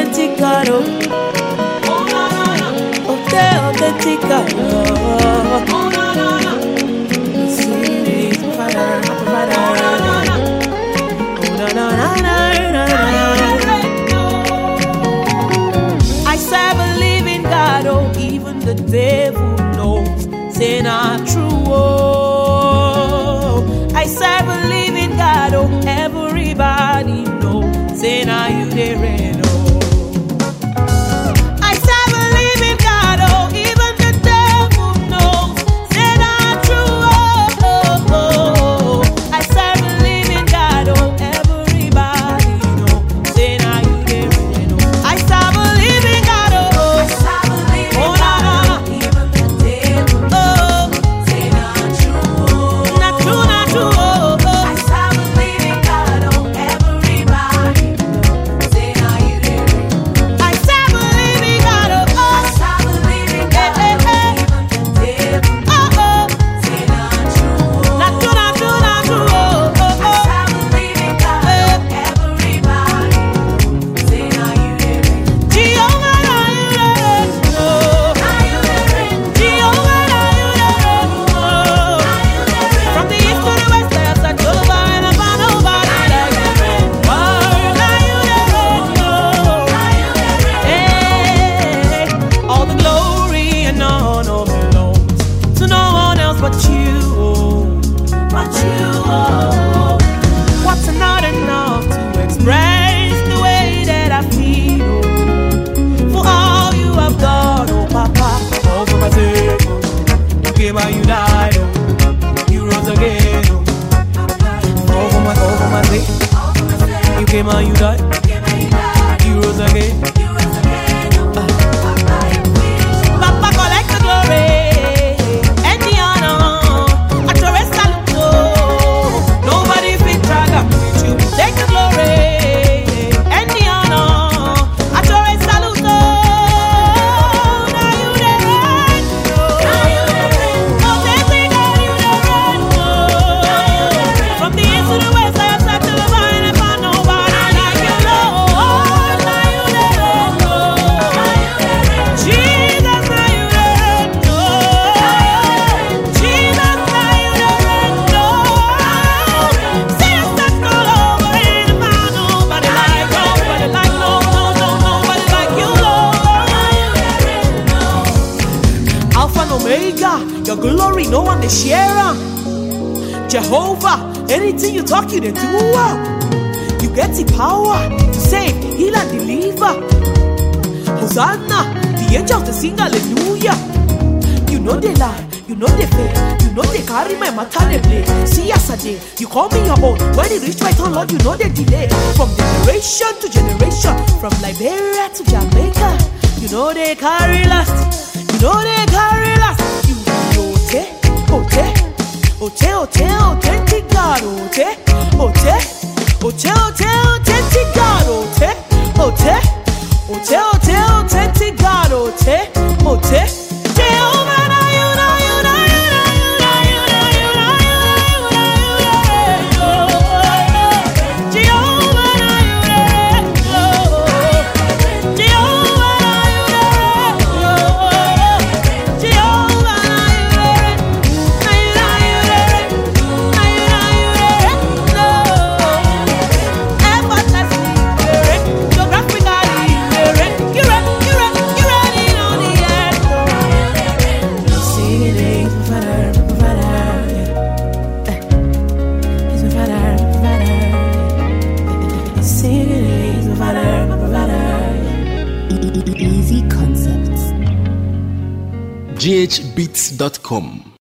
authentic God, oh na na na, authentic God, oh na na na, see my Father, my provider, oh na na na, oh na na na na na. I serve a living God, oh even the devil knows, say not true, oh I serve a living God, oh everybody knows, say now you there reign, oh I serve a living God, oh even the devil knows, say not true, oh I serve a living God, oh everybody knows, say now you there reign, oh I serve a living God, oh I serve a living God, even the devil knows, say not true, not true, not true, oh I serve a living God, oh everybody knows, say now you there reign. I serve a living God, oh I serve a living God, even the devil knows, say not true, not true, not true, not true, oh I serve a living God, oh everybody knows, say now you there reign. Jehovah, now you there reign, oh now you there reign. Jehovah, now you there reign, oh now you there reign. From the east to the west, I have searched over and I found nobody like you. Oh, now you there reign, oh now you there reign. Hey, all the glory and honor belongs to no one else but you, oh, but you, oh. What's not enough to express the way that I feel, oh, for all you have done, oh Papa, all for my sake, oh. You came and you died, oh, you rose again, oh, all for my sake, you came and you died, you rose again. Papa, collect the glory and the honor. At your rest, salute, oh. Nobody fit drag up with you. Take the glory and the honor. At your rest, salute, oh. Now you there reign, oh. Now you there reign. Oh, they say that you there reign, oh. Now you there reign. From the east to the west, I have searched to the vine and found nobody like you, Lord. Now you there reign, oh. Now you there reign. Jesus, now you there reign, oh. Jesus, now you there reign, oh. See us touch all over and I found nobody like, nobody like, nobody like you, Lord. Alpha and Omega, your glory, no one to share 'em. Jehovah, anything you talk, you they do. You get the power to save, heal and deliver. Hosanna, the angels to sing hallelujah. You know they lie, you know they fail, you know they carry my matter they play. See yesterday, you call me your own. When it reach my turn, Lord, you know they delay. From generation to generation, from Liberia to Jamaica, you know they carry last, you know they carry last. You know authentic God, authentic God, authentic God, Jehovah, now you, now you, now you, now you, now you, now you, now you, now you, now you, Jehovah, now you there, Jehovah, now you there, Jehovah, now you there, now you there, effortlessly, geographically, you ready on the earth. Singing, he's my Father, my provider. He's my Father, my provider. Singing, he's my Father, my provider. Easy Concepts. ghbeats.com